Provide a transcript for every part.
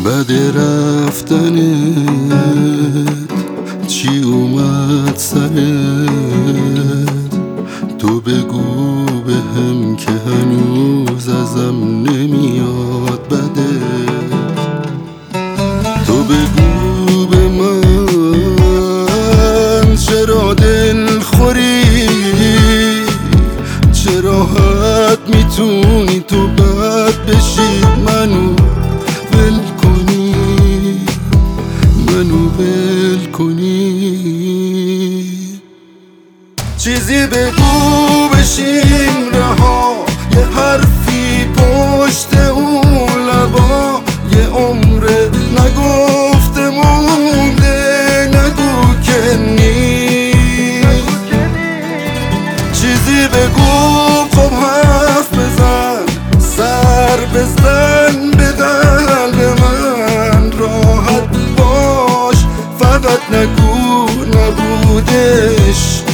بعد رفتنت چی اومد سرت؟ تو بگو بهم که هنوز ازم نمیاد بدت. تو بگو به من چرا دل خوری، چه راحت میتونی تو بد بشی، منو ول کنی، منو ول کنی. چیزی بگو بشیم رها، یه حرفی پشت اون لبا، یه عمر نگفته مونده، نگو که نیست. چیزی بگو خب حرف بزن، سر بزن به قلب من، راحت باش فقط نگو نبودش.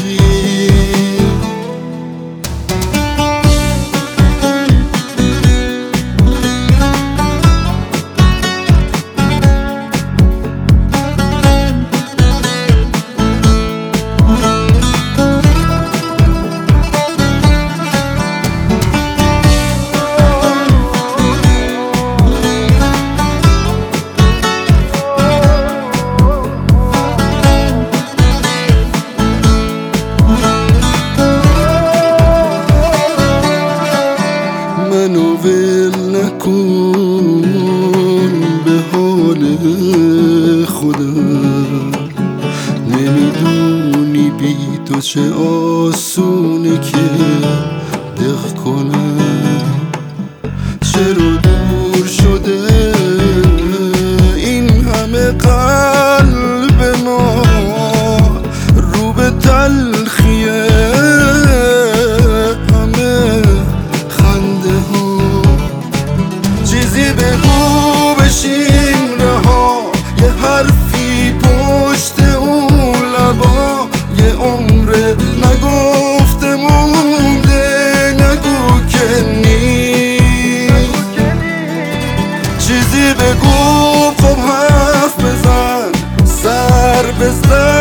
منو ول نکن به حال خودم، نمیدونی بی تو چه آسونه که دق کنم. چرا دور شده این همه قلب ما، رو به تلخیه بگو بشیم رها، یه حرفی پشت اون لبا، یه عمر نگفته مونده، نگو که نیست. چیزی بگو خب حرف بزن، سر بزن